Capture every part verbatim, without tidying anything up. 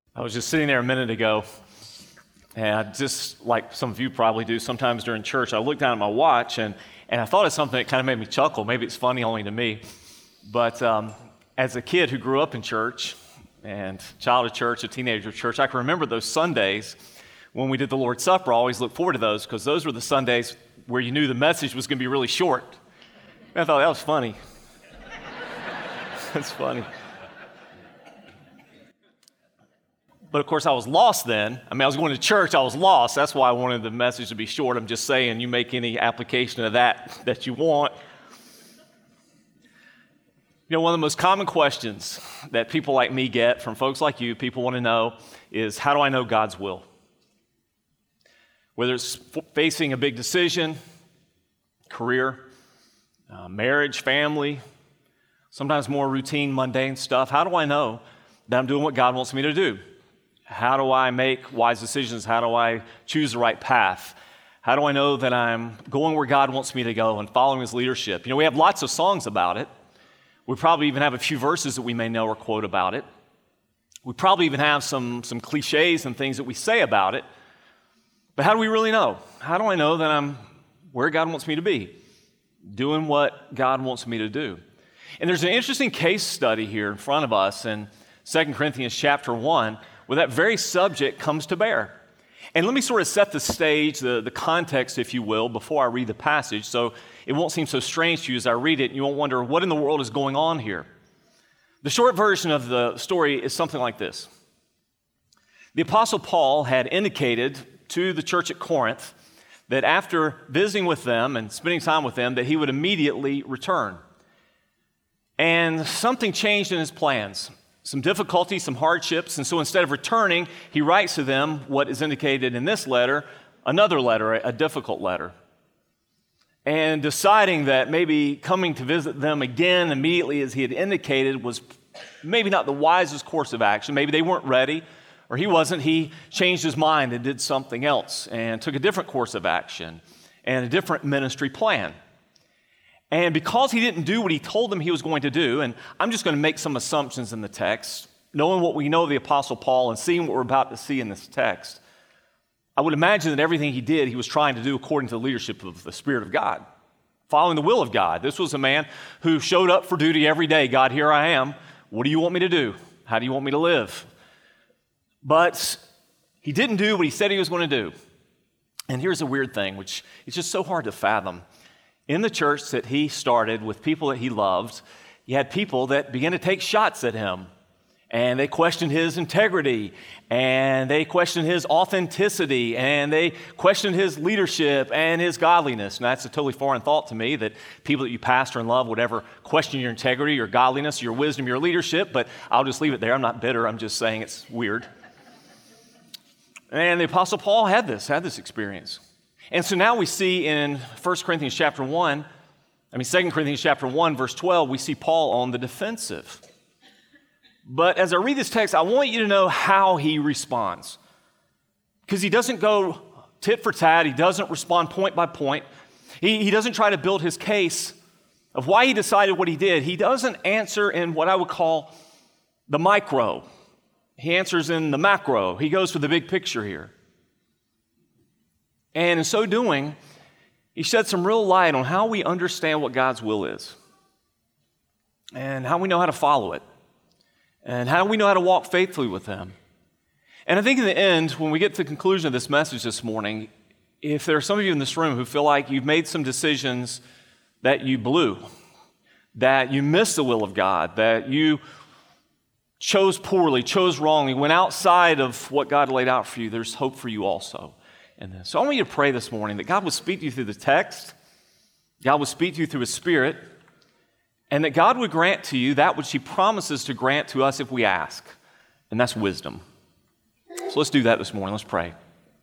I was just sitting there a minute ago, and I just, like some of you probably do sometimes during church, I looked down at my watch, and, and I thought of something that kind of made me chuckle. Maybe it's funny only to me. But um, as a kid who grew up in church, and child of church, a teenager of church, I can remember those Sundays when we did the Lord's Supper. I always looked forward to those, because those were the Sundays where you knew the message was going to be really short. And I thought that was funny. That's funny. But of course, I was lost then. I mean, I was going to church, I was lost. That's why I wanted the message to be short. I'm just saying, you make any application of that that you want. You know, one of the most common questions that people like me get from folks like you, people want to know, is how do I know God's will? Whether it's f- facing a big decision, career, uh, marriage, family, sometimes more routine, mundane stuff, how do I know that I'm doing what God wants me to do? How do I make wise decisions? How do I choose the right path? How do I know that I'm going where God wants me to go and following His leadership? You know, we have lots of songs about it. We probably even have a few verses that we may know or quote about it. We probably even have some, some cliches and things that we say about it. But how do we really know? How do I know that I'm where God wants me to be, doing what God wants me to do? And there's an interesting case study here in front of us in Second Corinthians chapter one, where that very subject comes to bear. And let me sort of set the stage, the, the context, if you will, before I read the passage, so it won't seem so strange to you as I read it, and you won't wonder what in the world is going on here. The short version of the story is something like this. The Apostle Paul had indicated to the church at Corinth that after visiting with them and spending time with them, that he would immediately return. And something changed in his plans. Some difficulties, some hardships, and so instead of returning, he writes to them what is indicated in this letter, another letter, a difficult letter. And deciding that maybe coming to visit them again immediately as he had indicated was maybe not the wisest course of action. Maybe they weren't ready, or he wasn't. He changed his mind and did something else and took a different course of action and a different ministry plan. And because he didn't do what he told them he was going to do, and I'm just going to make some assumptions in the text, knowing what we know of the Apostle Paul and seeing what we're about to see in this text, I would imagine that everything he did, he was trying to do according to the leadership of the Spirit of God, following the will of God. This was a man who showed up for duty every day. God, here I am. What do you want me to do? How do you want me to live? But he didn't do what he said he was going to do. And here's a weird thing, which is just so hard to fathom. In the church that he started with people that he loved, he had people that began to take shots at him. And they questioned his integrity, and they questioned his authenticity, and they questioned his leadership and his godliness. And that's a totally foreign thought to me, that people that you pastor and love would ever question your integrity, your godliness, your wisdom, your leadership. But I'll just leave it there. I'm not bitter. I'm just saying it's weird. And the Apostle Paul had this, had this experience. And so now we see in First Corinthians chapter one, I mean Second Corinthians chapter one, verse twelve, we see Paul on the defensive. But as I read this text, I want you to know how he responds. Because he doesn't go tit for tat, he doesn't respond point by point. He, he doesn't try to build his case of why he decided what he did. He doesn't answer in what I would call the micro. He answers in the macro. He goes for the big picture here. And in so doing, he shed some real light on how we understand what God's will is and how we know how to follow it and how we know how to walk faithfully with Him. And I think in the end, when we get to the conclusion of this message this morning, if there are some of you in this room who feel like you've made some decisions that you blew, that you missed the will of God, that you chose poorly, chose wrongly, went outside of what God laid out for you, there's hope for you also. And so I want you to pray this morning that God would speak to you through the text, God would speak to you through His Spirit, and that God would grant to you that which He promises to grant to us if we ask, and that's wisdom. So let's do that this morning. Let's pray.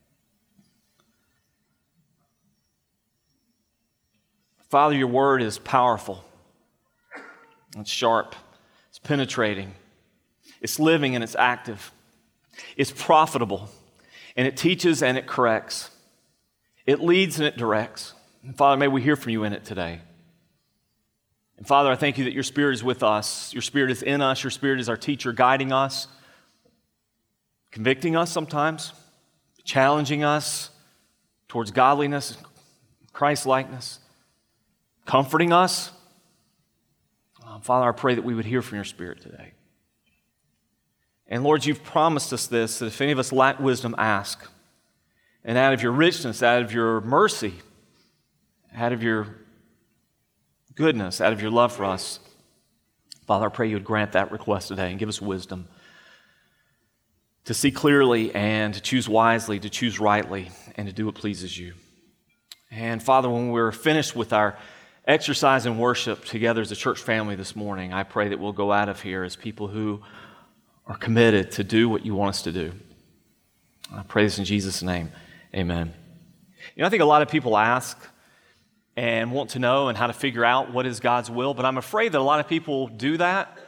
Father, your word is powerful. It's sharp. It's penetrating. It's living and it's active. It's profitable. And it teaches and it corrects. It leads and it directs. And Father, may we hear from you in it today. And Father, I thank you that your Spirit is with us. Your Spirit is in us. Your Spirit is our teacher, guiding us. convicting us sometimes, challenging us towards godliness, Christ-likeness, comforting us. Uh, Father, I pray that we would hear from your Spirit today. And Lord, you've promised us this, that if any of us lack wisdom, ask. And out of your richness, out of your mercy, out of your goodness, out of your love for us, Father, I pray you would grant that request today and give us wisdom to see clearly and to choose wisely, to choose rightly, and to do what pleases you. And Father, when we're finished with our exercise and worship together as a church family this morning, I pray that we'll go out of here as people who are committed to do what you want us to do. I pray this in Jesus' name. Amen. You know, I think a lot of people ask and want to know and how to figure out what is God's will, but I'm afraid that a lot of people do that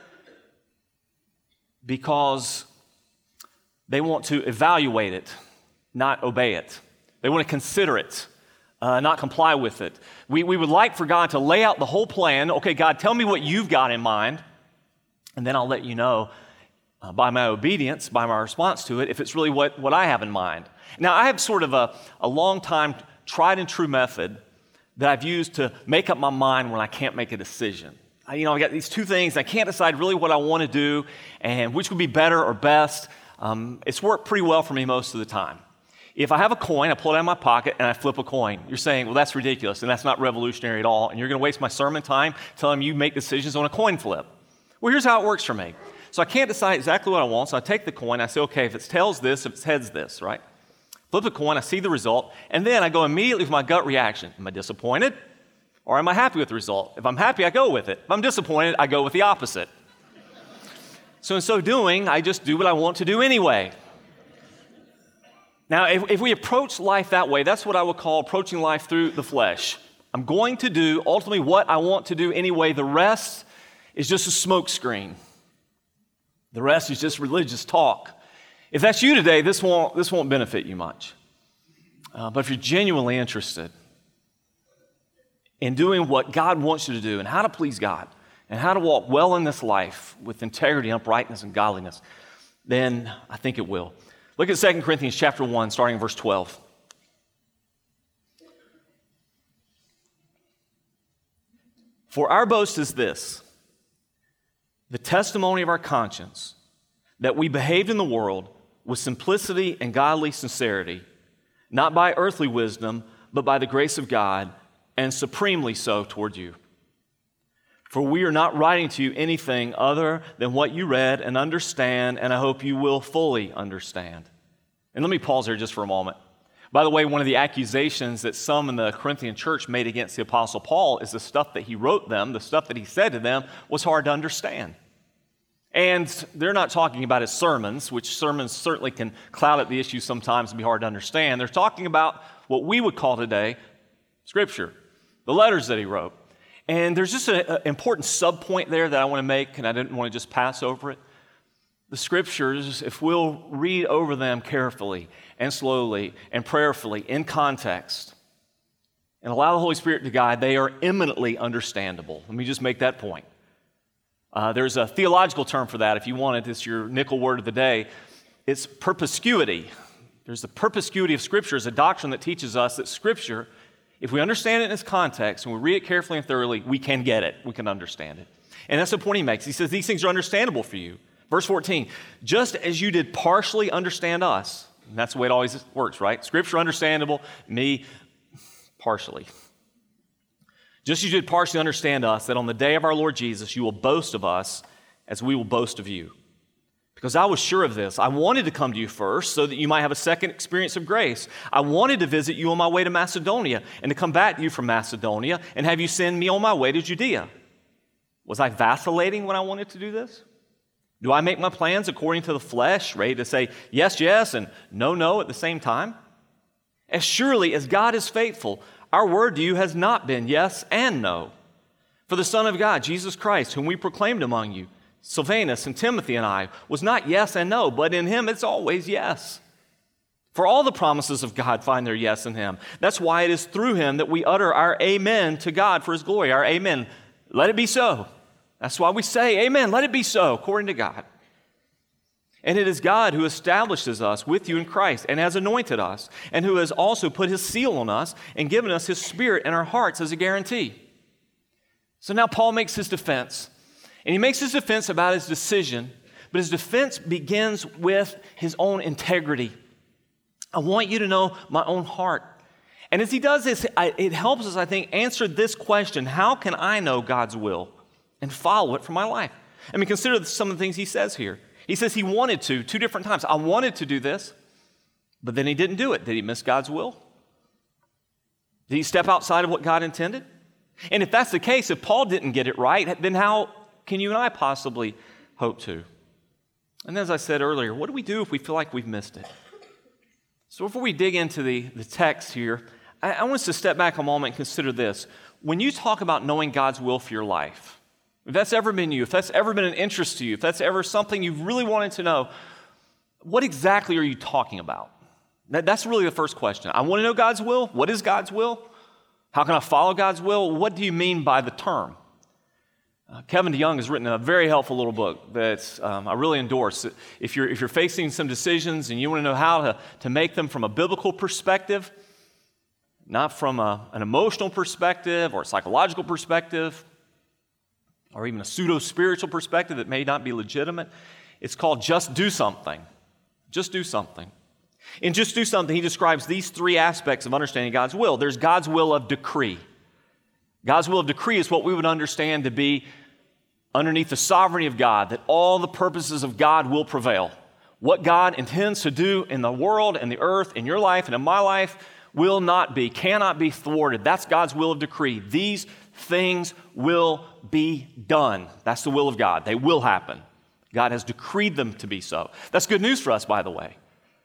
because they want to evaluate it, not obey it. They want to consider it, uh, not comply with it. We, we would like for God to lay out the whole plan. Okay, God, tell me what you've got in mind, and then I'll let you know uh, by my obedience, by my response to it, if it's really what, what I have in mind. Now, I have sort of a, a long time tried and true method that I've used to make up my mind when I can't make a decision. I, you know, I got these two things. I can't decide really what I want to do and which would be better or best. Um, it's worked pretty well for me most of the time. If I have a coin, I pull it out of my pocket and I flip a coin. You're saying, well, that's ridiculous and that's not revolutionary at all, and you're going to waste my sermon time telling me you make decisions on a coin flip. Well, here's how it works for me. So I can't decide exactly what I want, so I take the coin, I say, okay, if it's tails this, if it's heads this, right? Flip a coin, I see the result, and then I go immediately with my gut reaction. Am I disappointed or am I happy with the result? If I'm happy, I go with it. If I'm disappointed, I go with the opposite. So in so doing, I just do what I want to do anyway. Now, if, if we approach life that way, that's what I would call approaching life through the flesh. I'm going to do ultimately what I want to do anyway. The rest is just a smokescreen. The rest is just religious talk. If that's you today, this won't, this won't benefit you much. Uh, but if you're genuinely interested in doing what God wants you to do and how to please God and how to walk well in this life with integrity, uprightness, and godliness, then I think it will. Look at Second Corinthians chapter one, starting in verse twelve. For our boast is this, the testimony of our conscience, that we behaved in the world with simplicity and godly sincerity, not by earthly wisdom, but by the grace of God, and supremely so toward you. For we are not writing to you anything other than what you read and understand, and I hope you will fully understand. And let me pause here just for a moment. By the way, one of the accusations that some in the Corinthian church made against the Apostle Paul is the stuff that he wrote them, the stuff that he said to them, was hard to understand. And they're not talking about his sermons, which sermons certainly can cloud up the issue sometimes and be hard to understand. They're talking about what we would call today Scripture, the letters that he wrote. And there's just an important sub-point there that I want to make, and I didn't want to just pass over it. The Scriptures, if we'll read over them carefully and slowly and prayerfully in context and allow the Holy Spirit to guide, they are eminently understandable. Let me just make that point. Uh, there's a theological term for that if you want it. It's your nickel word of the day. It's perspicuity. There's the perspicuity of Scripture as a doctrine that teaches us that Scripture, if we understand it in its context and we read it carefully and thoroughly, we can get it. We can understand it. And that's the point he makes. He says these things are understandable for you. Verse fourteen, just as you did partially understand us. And that's the way it always works, right? Scripture understandable, me partially. Just as you did partially understand us, that on the day of our Lord Jesus, you will boast of us as we will boast of you. Because I was sure of this. I wanted to come to you first so that you might have a second experience of grace. I wanted to visit you on my way to Macedonia and to come back to you from Macedonia and have you send me on my way to Judea. Was I vacillating when I wanted to do this? Do I make my plans according to the flesh, ready to say yes, yes, and no, no at the same time? As surely as God is faithful, our word to you has not been yes and no. For the Son of God, Jesus Christ, whom we proclaimed among you, Silvanus and Timothy and I, was not yes and no, but in him it's always yes. For all the promises of God find their yes in him. That's why it is through him that we utter our amen to God for his glory, our amen. Let it be so. That's why we say amen, let it be so, according to God. And it is God who establishes us with you in Christ and has anointed us, and who has also put his seal on us and given us his Spirit in our hearts as a guarantee. So now Paul makes his defense, and he makes his defense about his decision, but his defense begins with his own integrity. I want you to know my own heart. And as he does this, it helps us, I think, answer this question: how can I know God's will and follow it for my life? I mean, consider some of the things he says here. He says he wanted to, two different times. I wanted to do this, but then he didn't do it. Did he miss God's will? Did he step outside of what God intended? And if that's the case, if Paul didn't get it right, then how can you and I possibly hope to? And as I said earlier, what do we do if we feel like we've missed it? So before we dig into the, the text here, I, I want us to step back a moment and consider this. When you talk about knowing God's will for your life, if that's ever been you, if that's ever been an interest to you, if that's ever something you've really wanted to know, what exactly are you talking about? That, that's really the first question. I want to know God's will. What is God's will? How can I follow God's will? What do you mean by the term? Uh, Kevin DeYoung has written a very helpful little book that um, I really endorse. If you're, if you're facing some decisions and you want to know how to, to make them from a biblical perspective, not from a, an emotional perspective or a psychological perspective, or even a pseudo-spiritual perspective that may not be legitimate, it's called Just Do Something. Just do something. In Just Do Something, he describes these three aspects of understanding God's will. There's God's will of decree. God's will of decree is what we would understand to be underneath the sovereignty of God, that all the purposes of God will prevail. What God intends to do in the world and the earth, in your life and in my life, will not be, cannot be thwarted. That's God's will of decree. These things will be done. That's the will of God. They will happen. God has decreed them to be so. That's good news for us, by the way.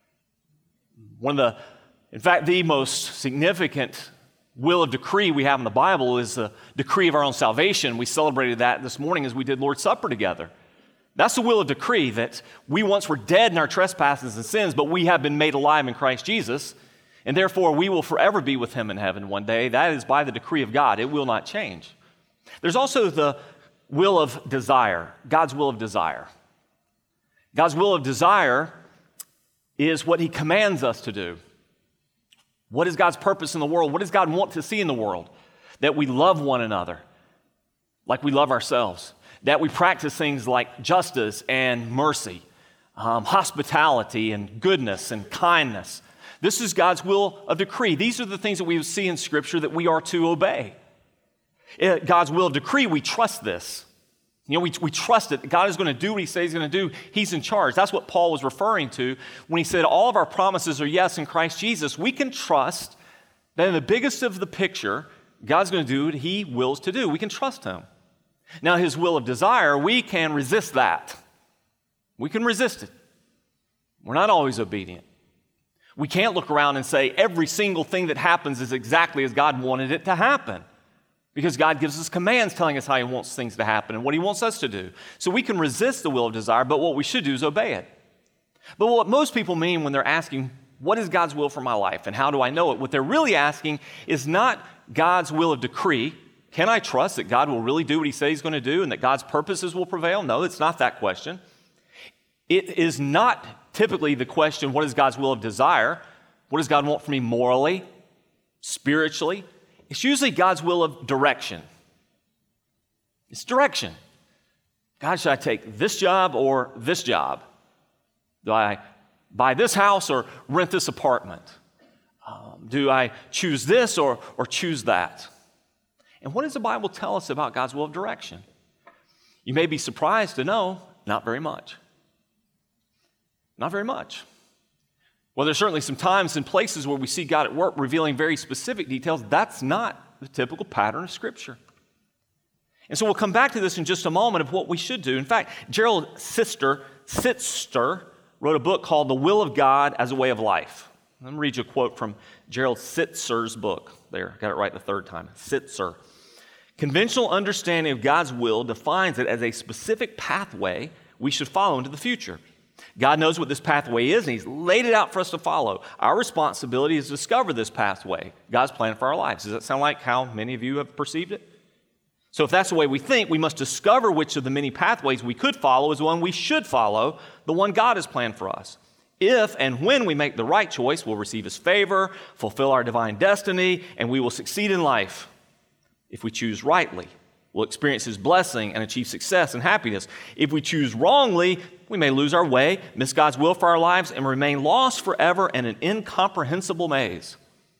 One of the, in fact, the most significant will of decree we have in the Bible is the decree of our own salvation. We celebrated that this morning as we did Lord's Supper together. That's the will of decree, that we once were dead in our trespasses and sins, but we have been made alive in Christ Jesus, and therefore we will forever be with him in heaven one day. That is by the decree of God. It will not change. There's also the will of desire, God's will of desire. God's will of desire is what he commands us to do. What is God's purpose in the world? What does God want to see in the world? That we love one another like we love ourselves. That we practice things like justice and mercy, um, hospitality and goodness and kindness. This is God's will of decree. These are the things that we see in Scripture that we are to obey. In God's will of decree, we trust this. You know, we, we trust it. God is going to do what he says he's going to do. He's in charge. That's what Paul was referring to when he said all of our promises are yes in Christ Jesus. We can trust that in the biggest of the picture, God's going to do what he wills to do. We can trust him. Now, his will of desire, we can resist that. We can resist it. We're not always obedient. We can't look around and say every single thing that happens is exactly as God wanted it to happen, because God gives us commands telling us how he wants things to happen and what he wants us to do. So we can resist the will of desire, but what we should do is obey it. But what most people mean when they're asking, what is God's will for my life and how do I know it? What they're really asking is not God's will of decree. Can I trust that God will really do what he says he's going to do and that God's purposes will prevail? No, it's not that question. It is not typically the question, what is God's will of desire? What does God want from me morally, spiritually? It's usually God's will of direction. It's direction. God, should I take this job or this job? Do I buy this house or rent this apartment? Um, do I choose this or, or choose that? And what does the Bible tell us about God's will of direction? You may be surprised to know, not very much. Not very much. Well, there's certainly some times and places where we see God at work revealing very specific details. That's not the typical pattern of Scripture. And so we'll come back to this in just a moment of what we should do. In fact, Gerald Sister, Sittster wrote a book called The Will of God as a Way of Life. Let me read you a quote from Gerald Sitzer's book. There, got it right the third time. Sitzer. Conventional understanding of God's will defines it as a specific pathway we should follow into the future. God knows what this pathway is, and he's laid it out for us to follow. Our responsibility is to discover this pathway, God's plan for our lives. Does that sound like how many of you have perceived it? So if that's the way we think, we must discover which of the many pathways we could follow is the one we should follow, the one God has planned for us. If and when we make the right choice, we'll receive His favor, fulfill our divine destiny, and we will succeed in life. If we choose rightly, we'll experience His blessing and achieve success and happiness. If we choose wrongly, we may lose our way, miss God's will for our lives, and remain lost forever in an incomprehensible maze.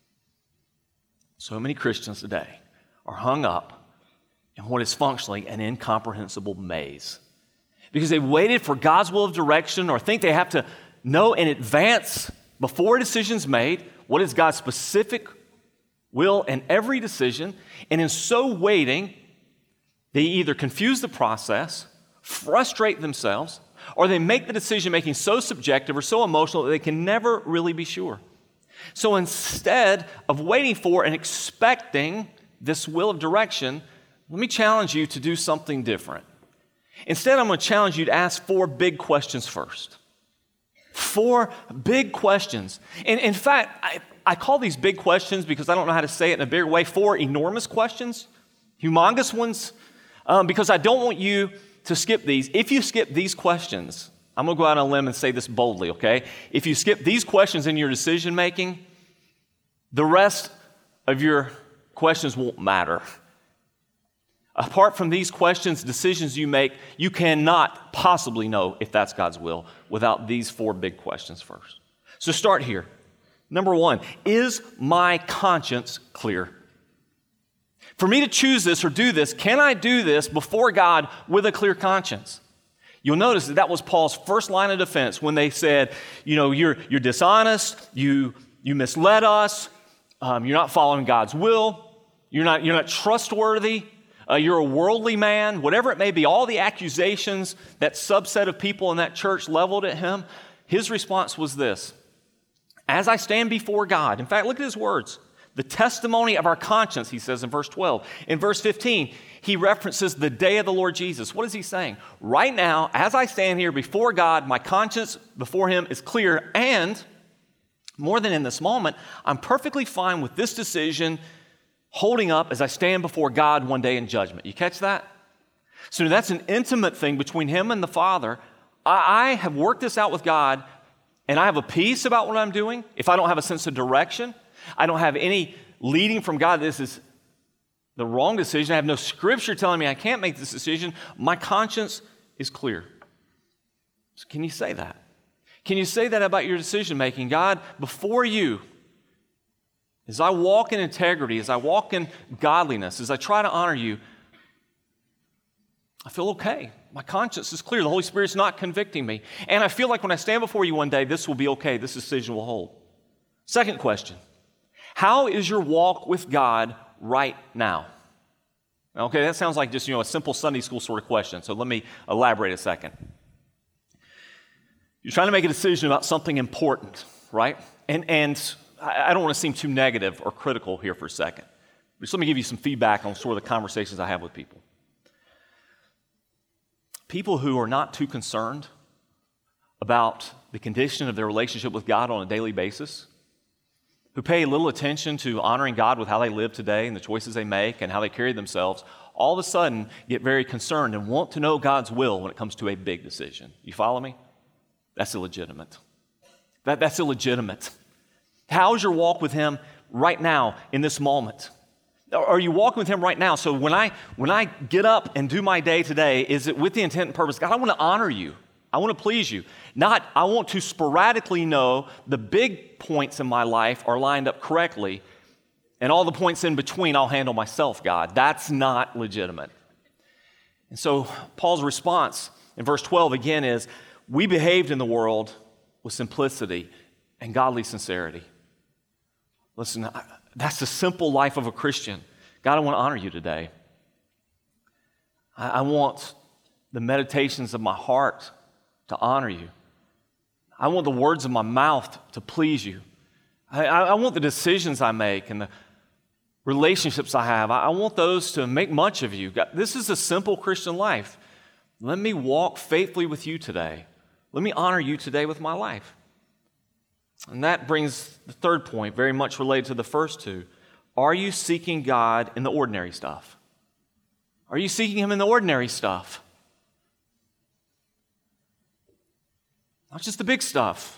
So many Christians today are hung up in what is functionally an incomprehensible maze because they waited for God's will of direction or think they have to know in advance before a decision's made what is God's specific will in every decision, and in so waiting, they either confuse the process, frustrate themselves, or they make the decision-making so subjective or so emotional that they can never really be sure. So instead of waiting for and expecting this will of direction, let me challenge you to do something different. Instead, I'm going to challenge you to ask four big questions first. Four big questions. And in fact, I, I call these big questions because I don't know how to say it in a bigger way. Four enormous questions, humongous ones, um, because I don't want you to skip these. If you skip these questions, I'm going to go out on a limb and say this boldly, okay? If you skip these questions in your decision making, the rest of your questions won't matter. Apart from these questions, decisions you make, you cannot possibly know if that's God's will without these four big questions first. So start here. Number one, is my conscience clear? For me to choose this or do this, can I do this before God with a clear conscience? You'll notice that that was Paul's first line of defense when they said, you know, you're, you're dishonest, you, you misled us, um, you're not following God's will, you're not, you're not trustworthy, Uh, you're a worldly man, whatever it may be, all the accusations that subset of people in that church leveled at him, his response was this: as I stand before God, in fact, look at his words, the testimony of our conscience, he says in verse twelve. In verse fifteen, he references the day of the Lord Jesus. What is he saying? Right now, as I stand here before God, my conscience before Him is clear, and more than in this moment, I'm perfectly fine with this decision holding up as I stand before God one day in judgment. You catch that? So that's an intimate thing between him and the Father. I, I have worked this out with God, and I have a peace about what I'm doing. If I don't have a sense of direction, I don't have any leading from God, this is the wrong decision. I have no scripture telling me I can't make this decision. My conscience is clear. So can you say that? Can you say that about your decision making? God, before you, as I walk in integrity, as I walk in godliness, as I try to honor you, I feel okay. My conscience is clear. The Holy Spirit's not convicting me. And I feel like when I stand before you one day, this will be okay. This decision will hold. Second question, how is your walk with God right now? Okay, that sounds like just, you know, a simple Sunday school sort of question. So let me elaborate a second. You're trying to make a decision about something important, right? And, and I don't want to seem too negative or critical here for a second. Just let me give you some feedback on sort of the conversations I have with people. People who are not too concerned about the condition of their relationship with God on a daily basis, who pay little attention to honoring God with how they live today and the choices they make and how they carry themselves, all of a sudden get very concerned and want to know God's will when it comes to a big decision. You follow me? That's illegitimate. That, that's illegitimate. How is your walk with Him right now in this moment? Are you walking with Him right now? So when I when I get up and do my day today, is it with the intent and purpose? God, I want to honor you. I want to please you. Not, I want to sporadically know the big points in my life are lined up correctly, and all the points in between I'll handle myself, God. That's not legitimate. And so Paul's response in verse twelve again is, we behaved in the world with simplicity and godly sincerity. Listen, that's the simple life of a Christian. God, I want to honor you today. I want the meditations of my heart to honor you. I want the words of my mouth to please you. I, I want the decisions I make and the relationships I have, I want those to make much of you. God, this is a simple Christian life. Let me walk faithfully with you today. Let me honor you today with my life. And that brings the third point, very much related to the first two. Are you seeking God in the ordinary stuff? Are you seeking him in the ordinary stuff? Not just the big stuff.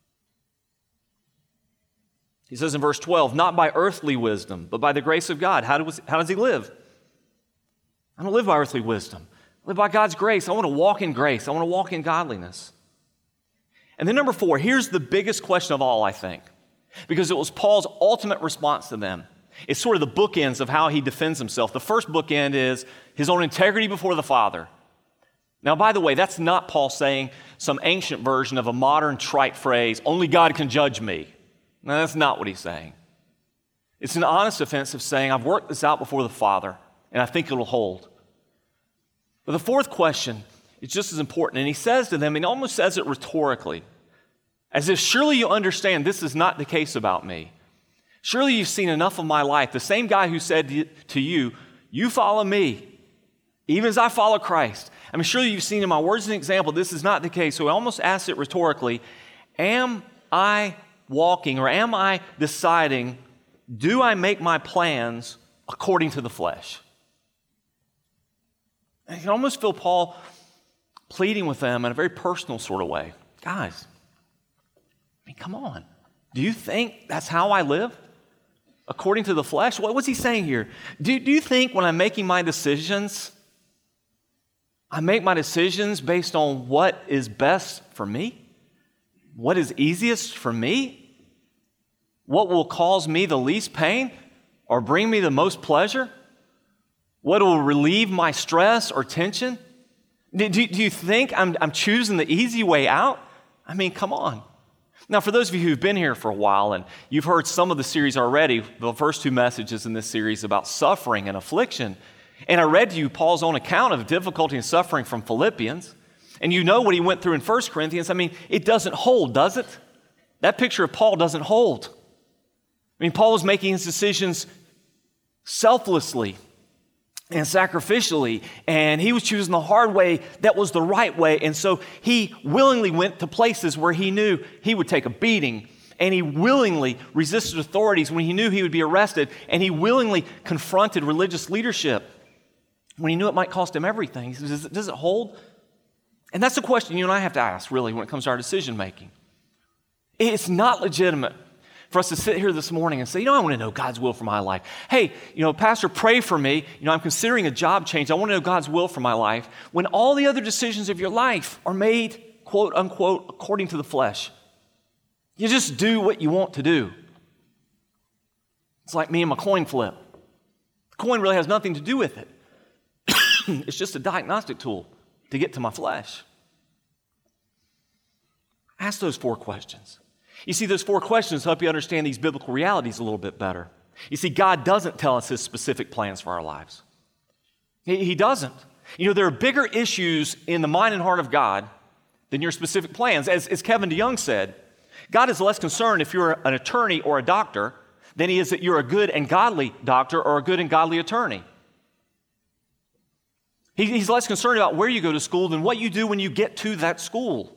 He says in verse twelve, not by earthly wisdom, but by the grace of God. How does, how does he live? I don't live by earthly wisdom. I live by God's grace. I want to walk in grace. I want to walk in godliness. And then number four, here's the biggest question of all, I think, because it was Paul's ultimate response to them. It's sort of the bookends of how he defends himself. The first bookend is his own integrity before the Father. Now, by the way, that's not Paul saying some ancient version of a modern trite phrase, only God can judge me. No, that's not what he's saying. It's an honest defense of saying, I've worked this out before the Father, and I think it'll hold. But the fourth question is just as important, and he says to them, and he almost says it rhetorically, as if surely you understand this is not the case about me. Surely you've seen enough of my life. The same guy who said to you, you follow me, even as I follow Christ. I mean, surely you've seen in my words and example, this is not the case. So he almost asks it rhetorically, am I walking or am I deciding, do I make my plans according to the flesh? And you can almost feel Paul pleading with them in a very personal sort of way. Guys, I mean, come on. Do you think that's how I live? According to the flesh? What was he saying here? Do, do you think when I'm making my decisions, I make my decisions based on what is best for me? What is easiest for me? What will cause me the least pain or bring me the most pleasure? What will relieve my stress or tension? Do, do, do you think I'm, I'm choosing the easy way out? I mean, come on. Now, for those of you who've been here for a while and you've heard some of the series already, the first two messages in this series about suffering and affliction, and I read to you Paul's own account of difficulty and suffering from Philippians, and you know what he went through in First Corinthians. I mean, it doesn't hold, does it? That picture of Paul doesn't hold. I mean, Paul was making his decisions selflessly and sacrificially, and he was choosing the hard way that was the right way, and so he willingly went to places where he knew he would take a beating, and he willingly resisted authorities when he knew he would be arrested, and he willingly confronted religious leadership when he knew it might cost him everything. He says, does it, does it hold? And that's the question you and I have to ask, really, when it comes to our decision making. It's not legitimate for us to sit here this morning and say, you know, I want to know God's will for my life. Hey, you know, Pastor, pray for me. You know, I'm considering a job change. I want to know God's will for my life. When all the other decisions of your life are made, quote unquote, according to the flesh. You just do what you want to do. It's like me and my coin flip. The coin really has nothing to do with it. It's just a diagnostic tool to get to my flesh. Ask those four questions. You see, those four questions help you understand these biblical realities a little bit better. You see, God doesn't tell us his specific plans for our lives. He, he doesn't. You know, there are bigger issues in the mind and heart of God than your specific plans. As, as Kevin DeYoung said, God is less concerned if you're an attorney or a doctor than he is that you're a good and godly doctor or a good and godly attorney. He, he's less concerned about where you go to school than what you do when you get to that school.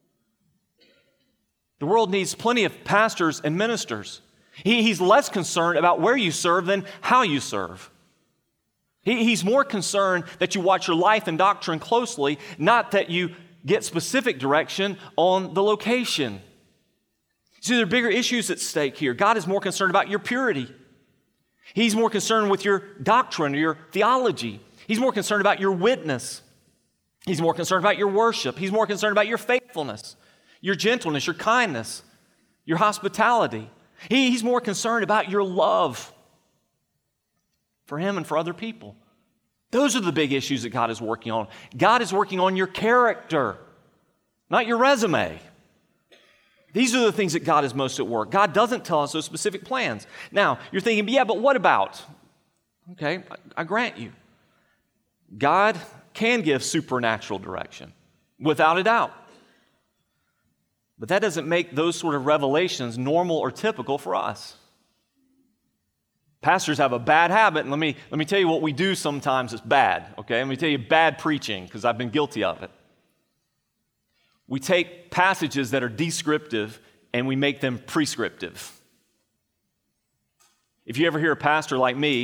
The world needs plenty of pastors and ministers. He, he's less concerned about where you serve than how you serve. He, he's more concerned that you watch your life and doctrine closely, not that you get specific direction on the location. See, there are bigger issues at stake here. God is more concerned about your purity. He's more concerned with your doctrine or your theology. He's more concerned about your witness. He's more concerned about your worship. He's more concerned about your faithfulness, your gentleness, your kindness, your hospitality. He, he's more concerned about your love for him and for other people. Those are the big issues that God is working on. God is working on your character, not your resume. These are the things that God is most at work. God doesn't tell us those specific plans. Now, you're thinking, yeah, but what about? Okay, I, I grant you. God can give supernatural direction, without a doubt. But that doesn't make those sort of revelations normal or typical for us. Pastors have a bad habit, and let me, let me tell you what we do sometimes that's bad, okay? Let me tell you bad preaching, because I've been guilty of it. We take passages that are descriptive, and we make them prescriptive. If you ever hear a pastor like me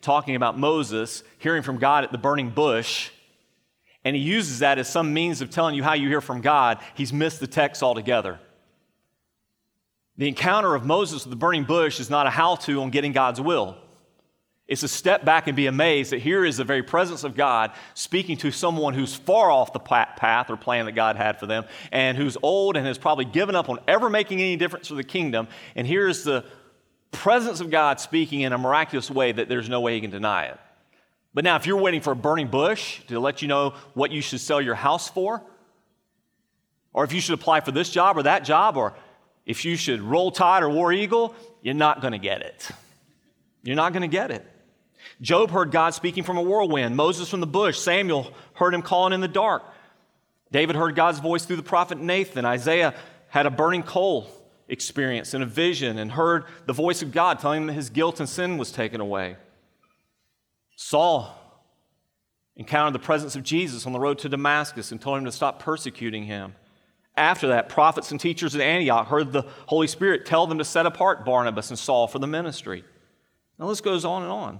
talking about Moses hearing from God at the burning bush, and he uses that as some means of telling you how you hear from God, he's missed the text altogether. The encounter of Moses with the burning bush is not a how-to on getting God's will. It's a step back and be amazed that here is the very presence of God speaking to someone who's far off the path or plan that God had for them, and who's old and has probably given up on ever making any difference for the kingdom. And here's the presence of God speaking in a miraculous way that there's no way he can deny it. But now, if you're waiting for a burning bush to let you know what you should sell your house for, or if you should apply for this job or that job, or if you should roll tide or war eagle, you're not going to get it. You're not going to get it. Job heard God speaking from a whirlwind. Moses from the bush. Samuel heard him calling in the dark. David heard God's voice through the prophet Nathan. Isaiah had a burning coal experience and a vision and heard the voice of God telling him that his guilt and sin was taken away. Saul encountered the presence of Jesus on the road to Damascus and told him to stop persecuting him. After that, prophets and teachers at Antioch heard the Holy Spirit tell them to set apart Barnabas and Saul for the ministry. Now, this goes on and on.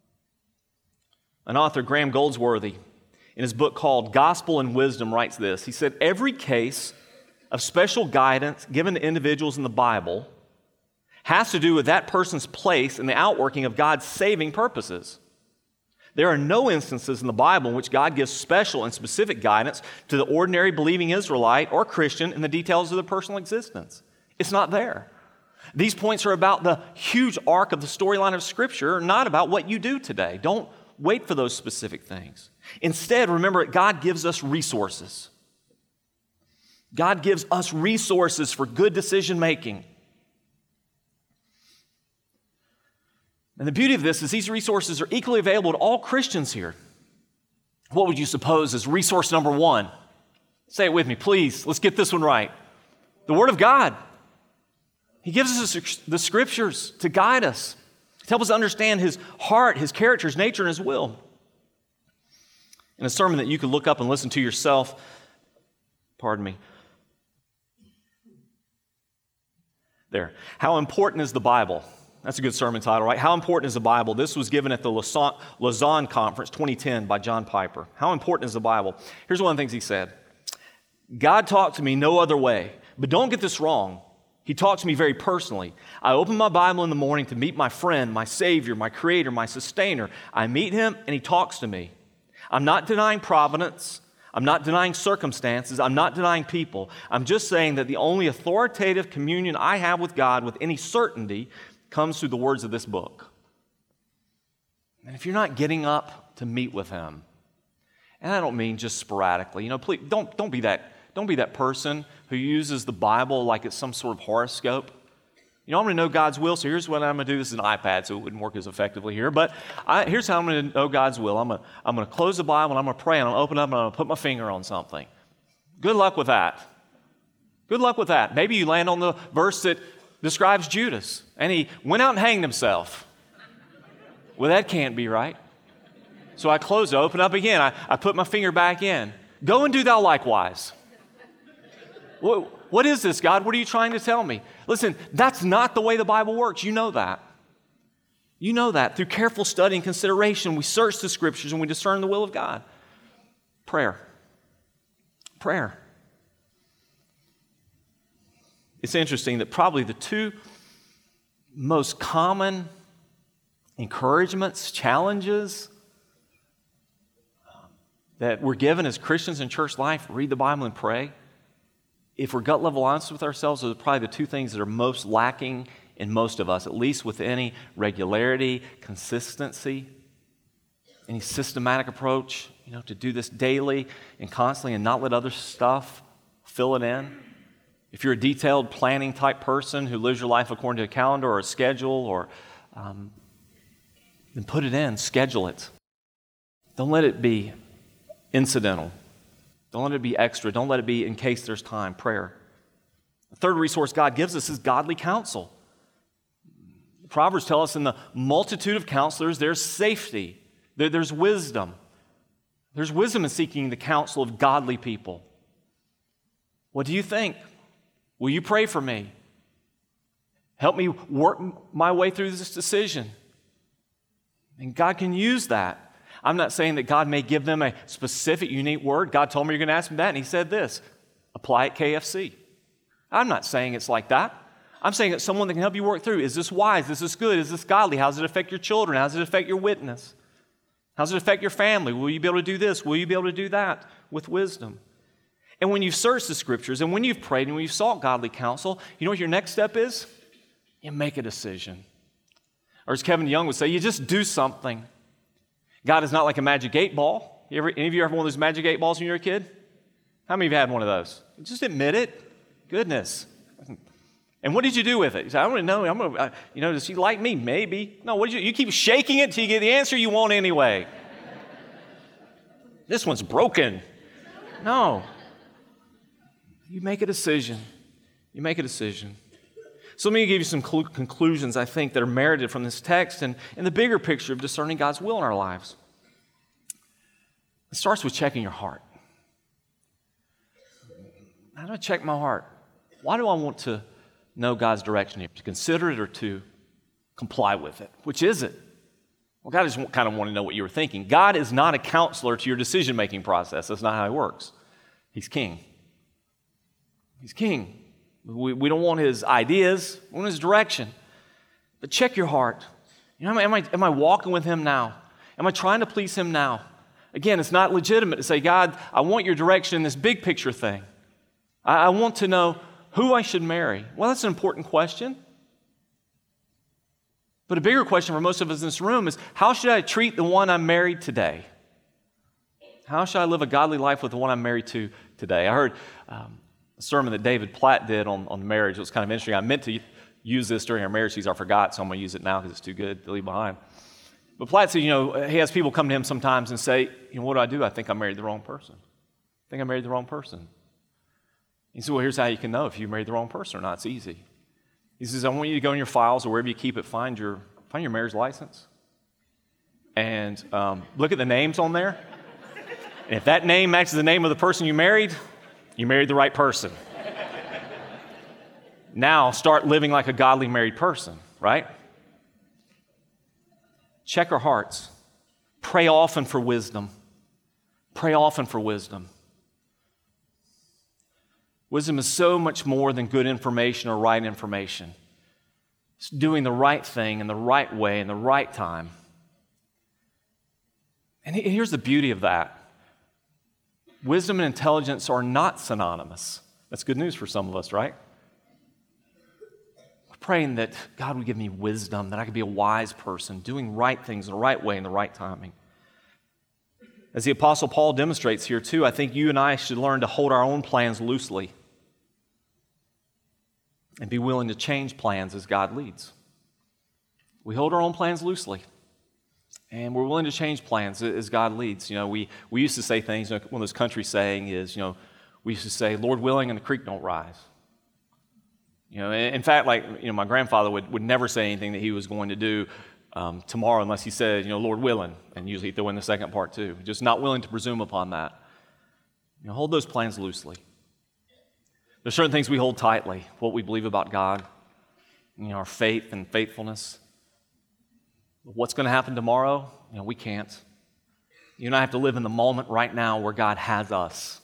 An author, Graham Goldsworthy, in his book called Gospel and Wisdom, writes this. He said, every case of special guidance given to individuals in the Bible has to do with that person's place in the outworking of God's saving purposes. There are no instances in the Bible in which God gives special and specific guidance to the ordinary believing Israelite or Christian in the details of their personal existence. It's not there. These points are about the huge arc of the storyline of Scripture, not about what you do today. Don't wait for those specific things. Instead, remember that God gives us resources. God gives us resources for good decision making. And the beauty of this is these resources are equally available to all Christians here. What would you suppose is resource number one? Say it with me, please. Let's get this one right. The Word of God. He gives us the Scriptures to guide us, to help us understand His heart, His character, His nature, and His will. In a sermon that you could look up and listen to yourself, pardon me, there. How important is the Bible? That's a good sermon title, right? How important is the Bible? This was given at the Lausanne Conference twenty ten by John Piper. How important is the Bible? Here's one of the things he said. God talked to me no other way, but don't get this wrong. He talked to me very personally. I open my Bible in the morning to meet my friend, my Savior, my Creator, my Sustainer. I meet Him and He talks to me. I'm not denying providence. I'm not denying circumstances. I'm not denying people. I'm just saying that the only authoritative communion I have with God with any certainty comes through the words of this book. And if you're not getting up to meet with Him, and I don't mean just sporadically, you know, please don't, don't be that, don't be that person who uses the Bible like it's some sort of horoscope. You know, I'm going to know God's will, so here's what I'm going to do. This is an iPad, so it wouldn't work as effectively here, but I, here's how I'm going to know God's will. I'm going to, I'm going to close the Bible, and I'm going to pray, and I'm going to open up, and I'm going to put my finger on something. Good luck with that. Good luck with that. Maybe you land on the verse that describes Judas, and he went out and hanged himself. Well, that can't be right. So I close it, open up again. I, I put my finger back in. Go and do thou likewise. What, what is this, God? What are you trying to tell me? Listen, that's not the way the Bible works. You know that. You know that. Through careful study and consideration, we search the Scriptures and we discern the will of God. Prayer. Prayer. It's interesting that probably the two most common encouragements, challenges that we're given as Christians in church life, read the Bible and pray. If we're gut level honest with ourselves, those are probably the two things that are most lacking in most of us, at least with any regularity, consistency, any systematic approach, you know, to do this daily and constantly and not let other stuff fill it in. If you're a detailed planning type person who lives your life according to a calendar or a schedule, or um, then put it in, schedule it. Don't let it be incidental. Don't let it be extra. Don't let it be in case there's time, prayer. The third resource God gives us is godly counsel. The Proverbs tell us in the multitude of counselors, there's safety, there, there's wisdom. There's wisdom in seeking the counsel of godly people. What do you think? Will you pray for me? Help me work my way through this decision. And God can use that. I'm not saying that God may give them a specific, unique word. God told me you're going to ask me that, and he said this, apply at K F C. I'm not saying it's like that. I'm saying it's someone that can help you work through. Is this wise? Is this good? Is this godly? How does it affect your children? How does it affect your witness? How does it affect your family? Will you be able to do this? Will you be able to do that with wisdom? And when you've searched the scriptures and when you've prayed and when you've sought godly counsel, you know what your next step is? You make a decision. Or as Kevin Young would say, you just do something. God is not like a magic eight ball. You ever, any of you ever had one of those magic eight balls when you were a kid? How many of you had one of those? Just admit it. Goodness. And what did you do with it? You said, I don't know. I'm gonna, uh, you know, does he like me? Maybe. No, what did you You keep shaking it till you get the answer you want anyway. This one's broken. No. You make a decision. You make a decision. So let me give you some cl- conclusions, I think, that are merited from this text and, and the bigger picture of discerning God's will in our lives. It starts with checking your heart. How do I check my heart? Why do I want to know God's direction here? To consider it or to comply with it? Which is it? Well, God just kind of want to know what you were thinking. God is not a counselor to your decision-making process. That's not how he works. He's king. He's king. We, we don't want his ideas. We want his direction. But check your heart. You know, am I, am I walking with him now? Am I trying to please him now? Again, it's not legitimate to say, God, I want your direction in this big picture thing. I, I want to know who I should marry. Well, that's an important question. But a bigger question for most of us in this room is, how should I treat the one I'm married today? How should I live a godly life with the one I'm married to today? I heard um, a sermon that David Platt did on, on marriage. It was kind of interesting. I meant to use this during our marriage season. I forgot, so I'm going to use it now because it's too good to leave behind. But Platt said, you know, he has people come to him sometimes and say, you know, what do I do? I think I married the wrong person. I think I married the wrong person. He said, well, here's how you can know if you married the wrong person or not. It's easy. He says, I want you to go in your files or wherever you keep it, find your find your marriage license, and um, look at the names on there. And if that name matches the name of the person you married, you married the right person. Now start living like a godly married person, right? Check our hearts. Pray often for wisdom. Pray often for wisdom. Wisdom is so much more than good information or right information. It's doing the right thing in the right way in the right time. And here's the beauty of that. Wisdom and intelligence are not synonymous. That's good news for some of us, right? We're praying that God would give me wisdom, that I could be a wise person, doing right things in the right way in the right timing. As the Apostle Paul demonstrates here too, I think you and I should learn to hold our own plans loosely and be willing to change plans as God leads. We hold our own plans loosely, and we're willing to change plans as God leads. You know, we, we used to say things, you know, one of those country saying is, you know, we used to say, Lord willing, and the creek don't rise. You know, in fact, like, you know, my grandfather would, would never say anything that he was going to do um, tomorrow unless he said, you know, Lord willing, and usually he'd throw in the second part too. Just not willing to presume upon that. You know, hold those plans loosely. There's certain things we hold tightly, what we believe about God, you know, our faith and faithfulness. What's going to happen tomorrow? You know, we can't. You and I have to live in the moment right now where God has us.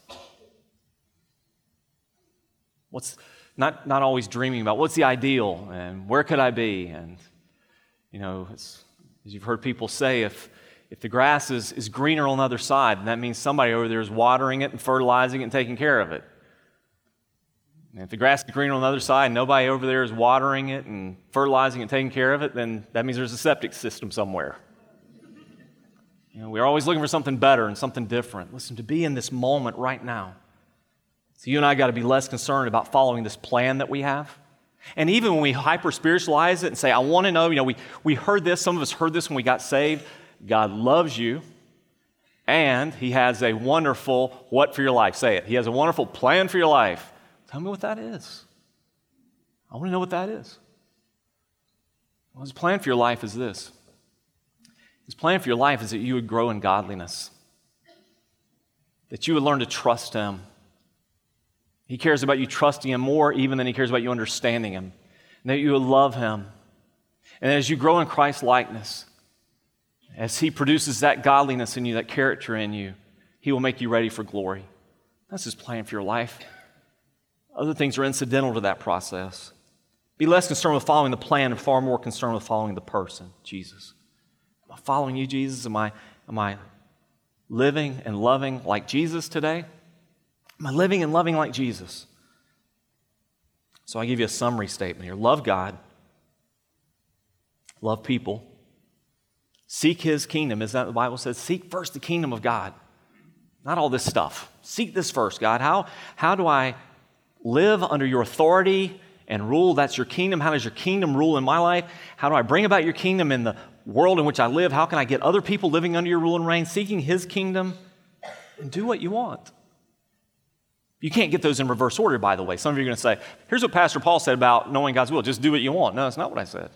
What's not not always dreaming about what's the ideal and where could I be? And you know, it's, as you've heard people say, if if the grass is, is greener on the other side, then that means somebody over there is watering it and fertilizing it and taking care of it. And if the grass is greener on the other side and nobody over there is watering it and fertilizing and taking care of it, then that means there's a septic system somewhere. You know, we're always looking for something better and something different. Listen, to be in this moment right now. So you and I got to be less concerned about following this plan that we have. And even when we hyper-spiritualize it and say, I want to know, you know, we, we heard this, some of us heard this when we got saved. God loves you, and He has a wonderful what for your life? Say it. He has a wonderful plan for your life. Tell me what that is. I want to know what that is. Well, His plan for your life is this. His plan for your life is that you would grow in godliness, that you would learn to trust Him. He cares about you trusting Him more even than He cares about you understanding Him, and that you would love Him. And as you grow in Christ's likeness, As he produces that godliness in you, that character in you, he will make you ready for glory. That's his plan for your life. Other things are incidental to that process. Be less concerned with following the plan and far more concerned with following the person, Jesus. Am I following you, Jesus? Am I, am I living and loving like Jesus today? Am I living and loving like Jesus? So I give you a summary statement here. Love God. Love people. Seek his kingdom. Is that what the Bible says? Seek first the kingdom of God. Not all this stuff. Seek this first, God. How, how do I live under your authority and rule? That's your kingdom. How does your kingdom rule in my life? How do I bring about your kingdom in the world in which I live? How can I get other people living under your rule and reign, seeking his kingdom? And do what you want. You can't get those in reverse order, by the way. Some of you are going to say, here's what Pastor Paul said about knowing God's will. Just do what you want. No, that's not what I said.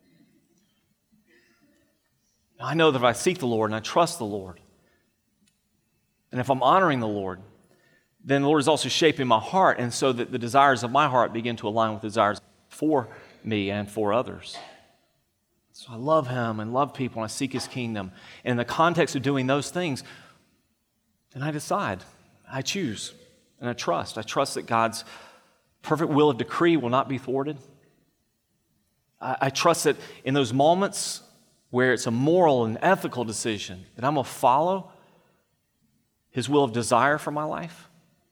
I know that if I seek the Lord and I trust the Lord, and if I'm honoring the Lord, then the Lord is also shaping my heart, and so that the desires of my heart begin to align with the desires for me and for others. So I love him and love people, and I seek his kingdom. And in the context of doing those things, then I decide, I choose, and I trust. I trust that God's perfect will of decree will not be thwarted. I, I trust that in those moments where it's a moral and ethical decision, that I'm going to follow his will of desire for my life.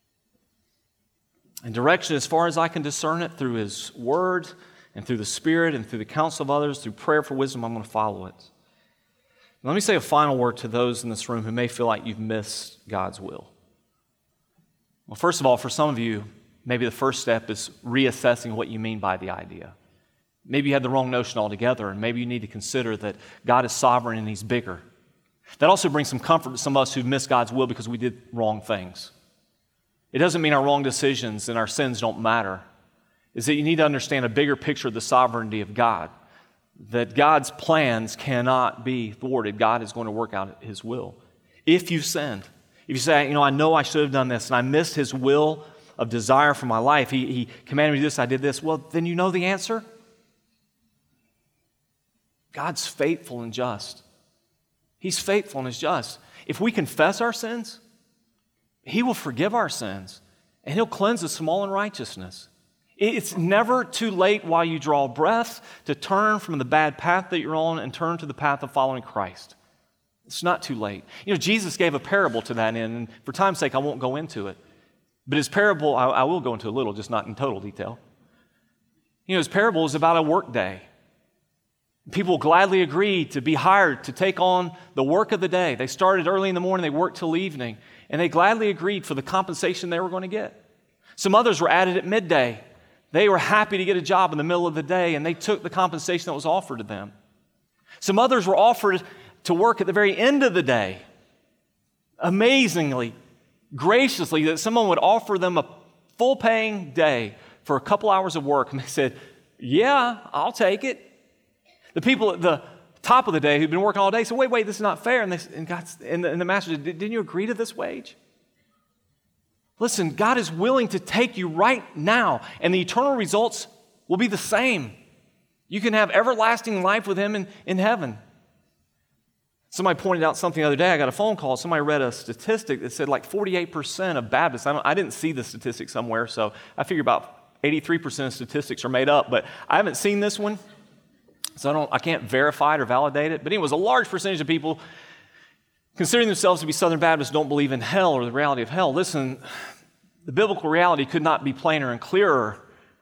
And direction as far as I can discern it through his word and through the Spirit and through the counsel of others, through prayer for wisdom, I'm going to follow it. Let me say a final word to those in this room who may feel like you've missed God's will. Well, first of all, for some of you, maybe the first step is reassessing what you mean by the idea. Maybe you had the wrong notion altogether, and maybe you need to consider that God is sovereign and he's bigger. That also brings some comfort to some of us who've missed God's will because we did wrong things. It doesn't mean our wrong decisions and our sins don't matter. It's that you need to understand a bigger picture of the sovereignty of God, that God's plans cannot be thwarted. God is going to work out his will. If you've sinned, if you say, you know, I know I should have done this, and I missed his will of desire for my life, he, he commanded me this, I did this, well, then you know the answer. God's faithful and just. He's faithful and is just. If we confess our sins, he will forgive our sins, and he'll cleanse us from all unrighteousness. It's never too late while you draw breath to turn from the bad path that you're on and turn to the path of following Christ. It's not too late. You know, Jesus gave a parable to that end, and for time's sake, I won't go into it. But his parable, I, I will go into a little, just not in total detail. You know, his parable is about a work day. People gladly agreed to be hired to take on the work of the day. They started early in the morning, they worked till evening, and they gladly agreed for the compensation they were going to get. Some others were added at midday. They were happy to get a job in the middle of the day, and they took the compensation that was offered to them. Some others were offered to work at the very end of the day. Amazingly, graciously, that someone would offer them a full-paying day for a couple hours of work, and they said, yeah, I'll take it. The people at the top of the day who'd been working all day said, wait, wait, this is not fair. And, they, and, God, and, the, and the master said, didn't you agree to this wage? Listen, God is willing to take you right now, and the eternal results will be the same. You can have everlasting life with him in, in heaven. Somebody pointed out something the other day. I got a phone call. Somebody read a statistic that said like forty-eight percent of Baptists, I, don't, I didn't see the statistic somewhere, so I figure about eighty-three percent of statistics are made up, but I haven't seen this one. So I don't, I can't verify it or validate it. But anyway, it was a large percentage of people considering themselves to be Southern Baptists don't believe in hell or the reality of hell. Listen, the biblical reality could not be plainer and clearer.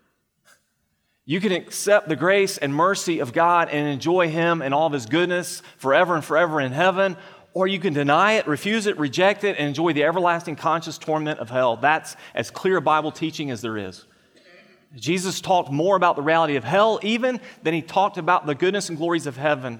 You can accept the grace and mercy of God and enjoy him and all of his goodness forever and forever in heaven, or you can deny it, refuse it, reject it, and enjoy the everlasting conscious torment of hell. That's as clear Bible teaching as there is. Jesus talked more about the reality of hell even than he talked about the goodness and glories of heaven.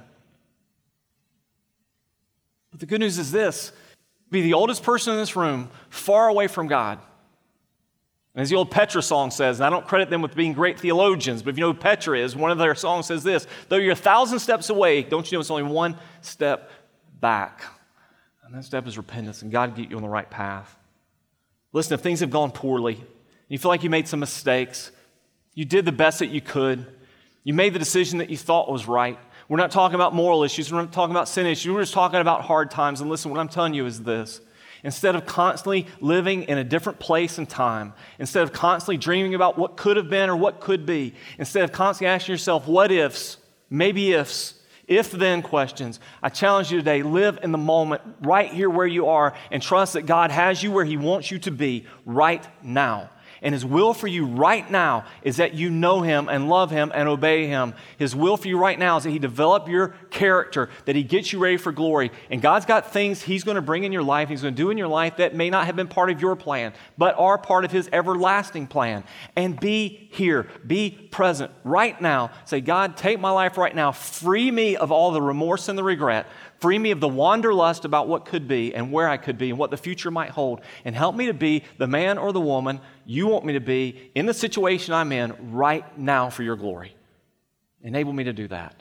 But the good news is this: be the oldest person in this room, far away from God. And as the old Petra song says, and I don't credit them with being great theologians, but if you know who Petra is, one of their songs says this: though you're a thousand steps away, don't you know it's only one step back? And that step is repentance, and God will get you on the right path. Listen, if things have gone poorly, and you feel like you made some mistakes, you did the best that you could, you made the decision that you thought was right, We're not talking about moral issues. We're not talking about sin issues. We're just talking about hard times. And listen, what I'm telling you is this. Instead of constantly living in a different place and time, instead of constantly dreaming about what could have been or what could be, instead of constantly asking yourself what ifs, maybe ifs, if-then questions, I challenge you today, live in the moment right here where you are and trust that God has you where He wants you to be right now. And His will for you right now is that you know Him and love Him and obey Him. His will for you right now is that He develop your character, that He gets you ready for glory. And God's got things He's going to bring in your life, He's going to do in your life that may not have been part of your plan, but are part of His everlasting plan. And be here, be present right now. Say, God, take my life right now. Free me of all the remorse and the regret. Free me of the wanderlust about what could be and where I could be and what the future might hold. And help me to be the man or the woman you want me to be in the situation I'm in right now for your glory. Enable me to do that.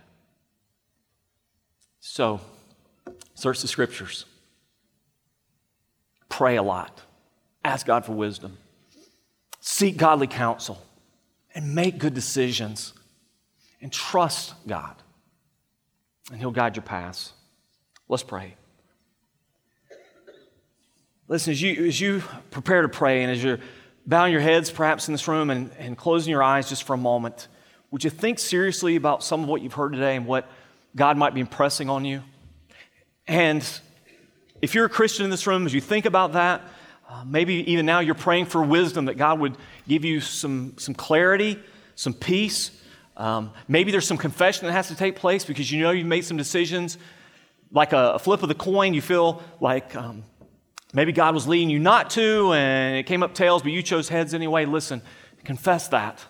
So, search the Scriptures. Pray a lot. Ask God for wisdom. Seek godly counsel. And make good decisions. And trust God. And He'll guide your paths. Let's pray. Listen, as you, as you prepare to pray and as you're bowing your heads perhaps in this room and, and closing your eyes just for a moment, would you think seriously about some of what you've heard today and what God might be impressing on you? And if you're a Christian in this room, as you think about that, uh, maybe even now you're praying for wisdom, that God would give you some, some clarity, some peace. Um, maybe there's some confession that has to take place because you know you've made some decisions. Like a, a flip of the coin, you feel like um, maybe God was leading you not to, and it came up tails, but you chose heads anyway. Listen, confess that.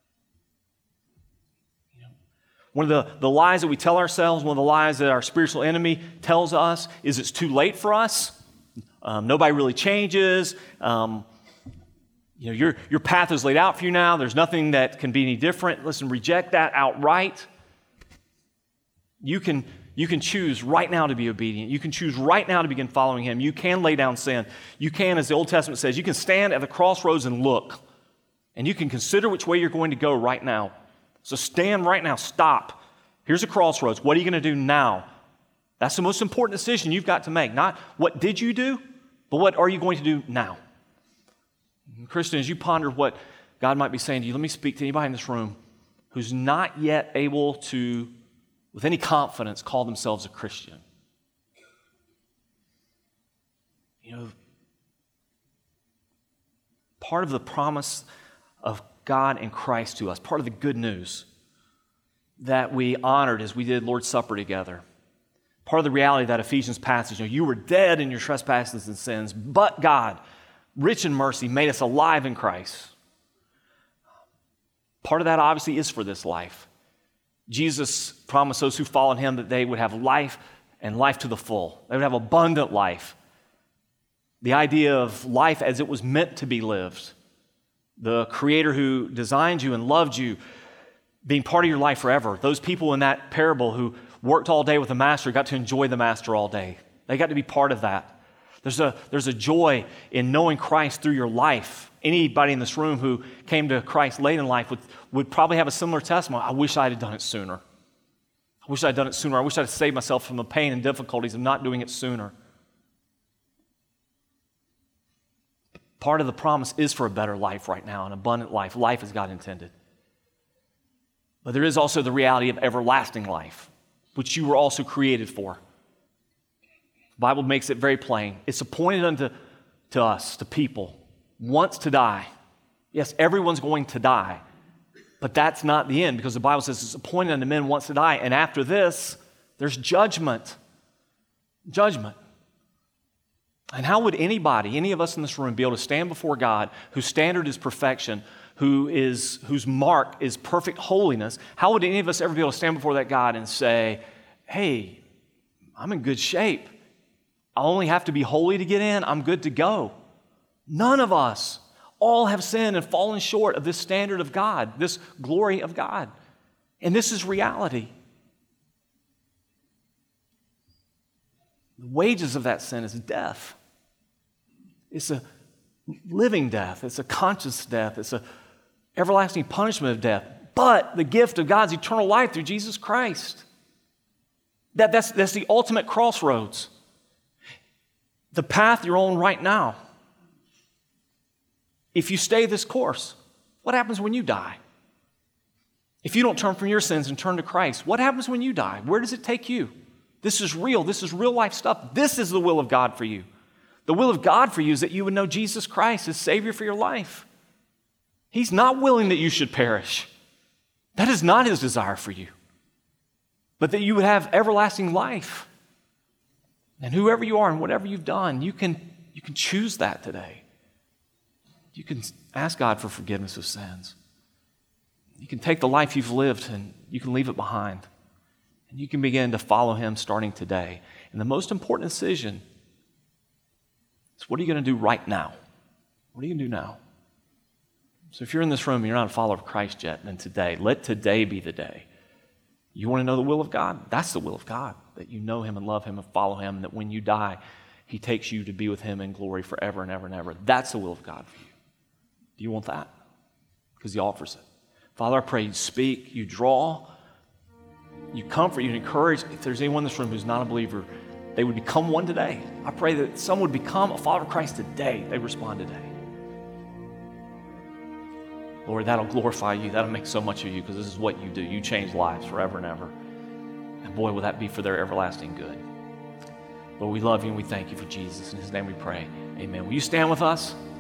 You know, one of the, the lies that we tell ourselves, one of the lies that our spiritual enemy tells us is it's too late for us. Um, nobody really changes. Um, you know, your, your path is laid out for you now. There's nothing that can be any different. Listen, reject that outright. You can... You can choose right now to be obedient. You can choose right now to begin following Him. You can lay down sin. You can, as the Old Testament says, you can stand at the crossroads and look. And you can consider which way you're going to go right now. So stand right now. Stop. Here's a crossroads. What are you going to do now? That's the most important decision you've got to make. Not what did you do, but what are you going to do now? And Christian, as you ponder what God might be saying to you, let me speak to anybody in this room who's not yet able to, with any confidence, call themselves a Christian. You know, part of the promise of God and Christ to us, part of the good news that we honored as we did Lord's Supper together, part of the reality of that Ephesians passage, you know, you were dead in your trespasses and sins, but God, rich in mercy, made us alive in Christ. Part of that obviously is for this life. Jesus promised those who followed Him that they would have life and life to the full. They would have abundant life. The idea of life as it was meant to be lived. The Creator who designed you and loved you being part of your life forever. Those people in that parable who worked all day with the Master got to enjoy the Master all day. They got to be part of that. There's a, there's a joy in knowing Christ through your life. Anybody in this room who came to Christ late in life would, would probably have a similar testimony. I wish I had done it sooner. I wish I had done it sooner. I wish I had saved myself from the pain and difficulties of not doing it sooner. Part of the promise is for a better life right now, an abundant life, life as God intended. But there is also the reality of everlasting life, which you were also created for. The Bible makes it very plain. It's appointed unto to us, to people, once to die. Yes, everyone's going to die, but that's not the end, because the Bible says it's appointed unto men once to die, and after this, there's judgment. Judgment. And how would anybody, any of us in this room, be able to stand before God, whose standard is perfection, who is, whose mark is perfect holiness? How would any of us ever be able to stand before that God and say, hey, I'm in good shape. I only have to be holy to get in. I'm good to go. None of us. All have sinned and fallen short of this standard of God, this glory of God. And this is reality. The wages of that sin is death. It's a living death. It's a conscious death. It's an everlasting punishment of death. But the gift of God's eternal life through Jesus Christ. That, that's, that's the ultimate crossroads. The path you're on right now. If you stay this course, what happens when you die? If you don't turn from your sins and turn to Christ, what happens when you die? Where does it take you? This is real. This is real life stuff. This is the will of God for you. The will of God for you is that you would know Jesus Christ as Savior for your life. He's not willing that you should perish. That is not His desire for you. But that you would have everlasting life. And whoever you are and whatever you've done, you can, you can choose that today. You can ask God for forgiveness of sins. You can take the life you've lived and you can leave it behind. And you can begin to follow Him starting today. And the most important decision is, what are you going to do right now? What are you going to do now? So if you're in this room and you're not a follower of Christ yet, then today, let today be the day. You want to know the will of God? That's the will of God, that you know Him and love Him and follow Him, and that when you die, He takes you to be with Him in glory forever and ever and ever. That's the will of God for you. Do you want that? Because He offers it. Father, I pray you speak, you draw, you comfort, you encourage. If there's anyone in this room who's not a believer, they would become one today. I pray that some would become a follower of Christ today. They respond today. Lord, that'll glorify you. That'll make so much of you, because this is what you do. You change lives forever and ever. And boy, will that be for their everlasting good. Lord, we love you and we thank you for Jesus. In His name we pray. Amen. Will you stand with us?